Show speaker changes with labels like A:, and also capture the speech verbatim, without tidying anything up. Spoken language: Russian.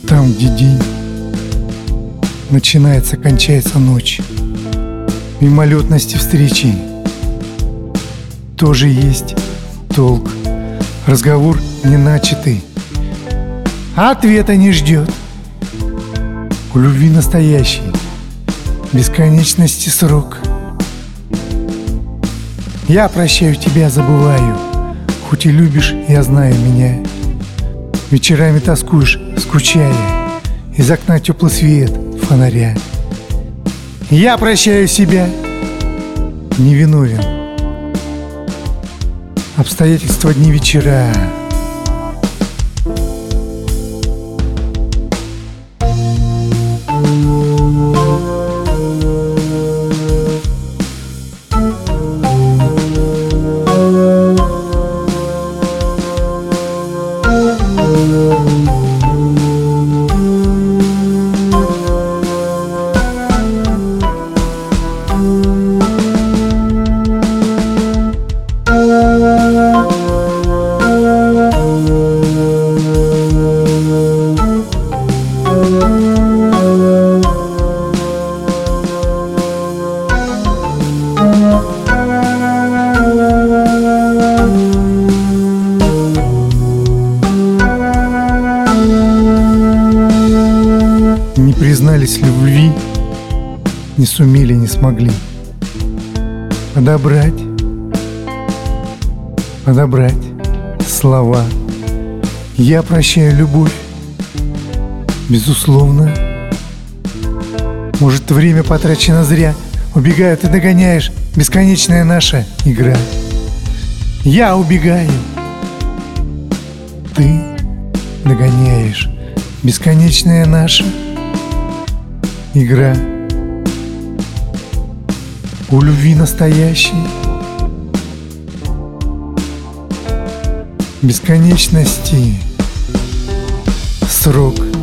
A: Там, где день начинается, кончается ночь, мимолетности встречи тоже есть толк. Разговор не начатый, а ответа не ждет. У любви настоящей бесконечности срок. Я прощаю тебя, забываю, хоть и любишь, я знаю меня. Вечерами тоскуешь, скучая, из окна теплый свет фонаря. Я прощаю себя, невиновен. Обстоятельства, дни, вечера. Не признались в любви, не сумели, не смогли подобрать, подобрать слова. Я прощаю любовь, безусловно. Может, время потрачено зря, убегаю, ты догоняешь, бесконечная наша игра. Я убегаю, ты догоняешь, бесконечная наша игра. У любви настоящей бесконечности срок.